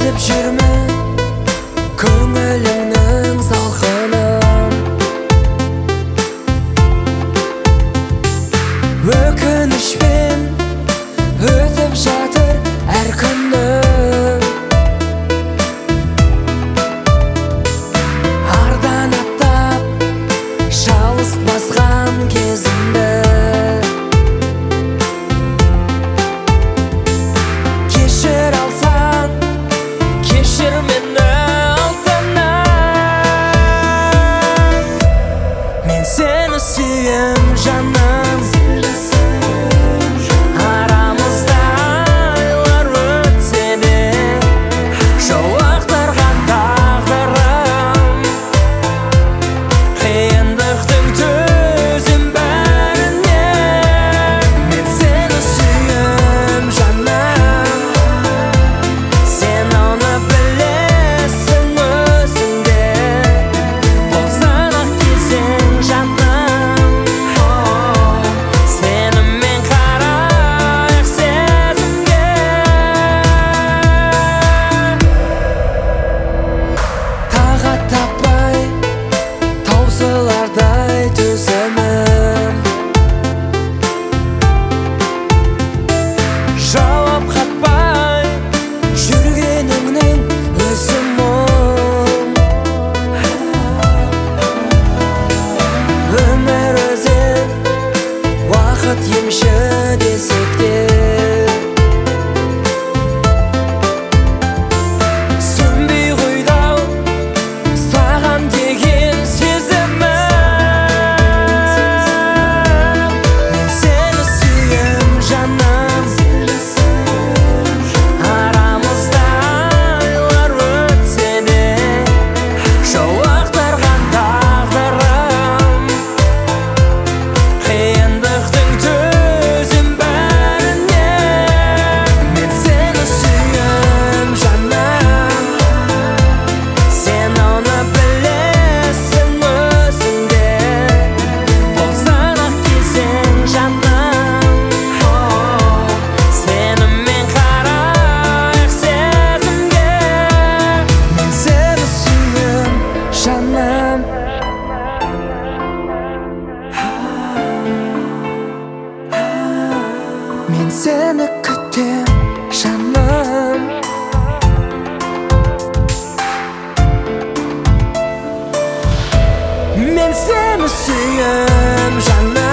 Сезіп жүрмін көңіліңнің салқынын. Өкінішпен өтіп жатыр әр күнім. Ардан аттап жалғыз басқан кезімді кешір алсаң, кешір мені алтыным. Мен сені сүйем жаным, арамызда айлар өтсе де жолықтырған тағдырым. Қиындықтың төзім бәріне мен сені сүйем жаным. Сен оны білесің өзің де, болсаң ақ кезең жаным. Сенімен қарайық сезімге. Тағат таппай таусылардай төзімім, жауап қатпай жүргеніңнің өзі мұң. Өмір өзен, уақыт емші десек те, сөнбей қойды-ау саған деген сезімім. Мен сені сүйем жаным, арамызда айлар өтсе де жолықтырған тағдырым. Қиындықтың төзім бәріне мен сені сүйем жаным. Сен оны білесің өзің де, болсаң ақ кезең жаным. Сенімен қарайық сезімге. Мен сені сүйем жаным. Мен сені күтем жаным. Мен сені сүйем жаным.